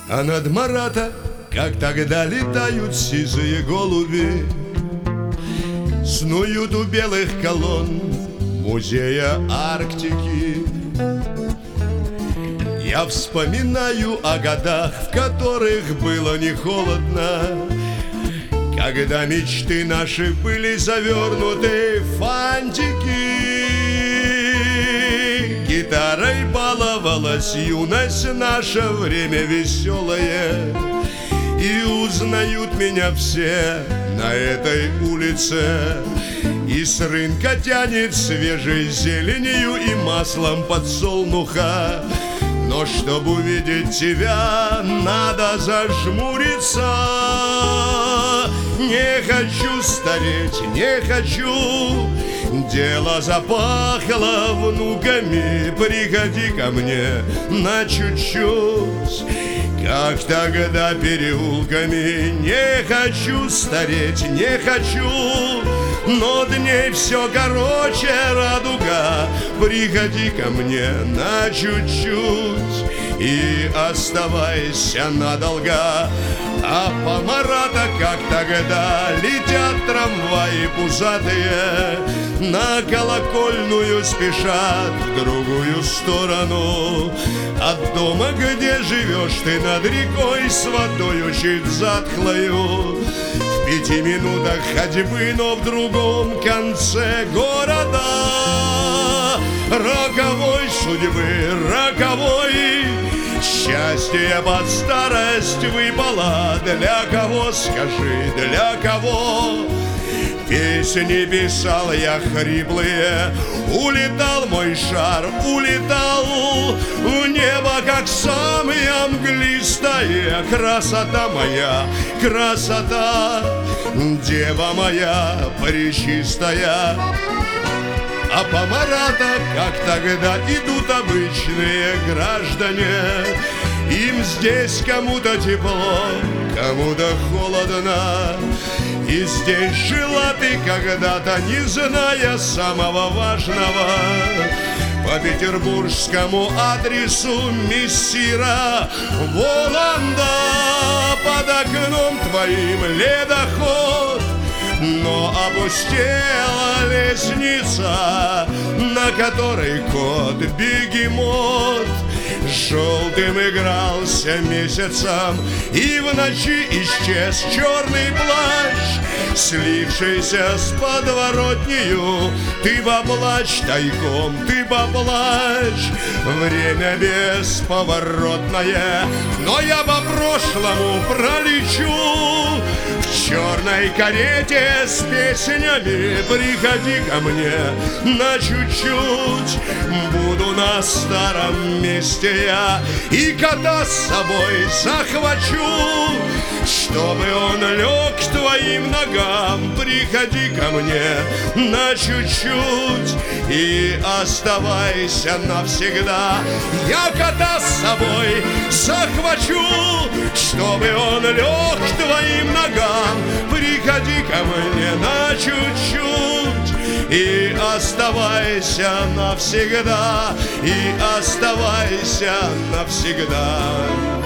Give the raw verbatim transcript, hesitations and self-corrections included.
А над Марата, как тогда, летают сизые голуби. Снуют у белых колонн музея Арктики. Я вспоминаю о годах, в которых было не холодно, когда мечты наши были завернуты в фантики. Гитарой баловалась юность, наше время веселое, и узнают меня все на этой улице. И с рынка тянет свежей зеленью и маслом подсолнуха. Но чтобы увидеть тебя, надо зажмуриться. Не хочу стареть, не хочу. Дело запахло внуками. Приходи ко мне на чуть-чуть, как тогда переулками. Не хочу стареть, не хочу, но дней все короче радуга. Приходи ко мне на чуть-чуть и оставайся надолго. А по Марата, как тогда, летят трамваи пузатые, на колокольную спешат в другую сторону. От дома, где живешь ты над рекой, с водою чуть затхлою, в пяти минутах ходьбы, но в другом конце города. Роковой судьбы, роковой, счастье под старость выпало. Для кого, скажи, для кого? Песни писал я хриплые, улетал мой шар, улетал в небо, как сам я, мглистая. Красота моя, красота, дева моя пречистая. А по Марата, как тогда, идут обычные граждане. Им здесь кому-то тепло, кому-то холодно. И здесь жила ты когда-то, не зная самого важного. По петербургскому адресу мессира Воланда. Под окном твоим ледоход, но опустела лестница, на которой кот-бегемот желтым игрался месяцем, и в ночи исчез черный плащ, слившийся с подворотнею. Ты поплачь тайком, ты поплачь, время бесповоротное. Но я по прошлому пролечу в черной карете с песнями. Приходи ко мне на чуть-чуть, буду на старом месте я, и кота с собой захвачу, чтобы он лег к твоим ногам. Приходи ко мне на чуть-чуть и оставайся навсегда. Я кота с собой захвачу, чтобы он лег к твоим ногам. Приходи ко мне на чуть-чуть и оставайся навсегда, и оставайся навсегда.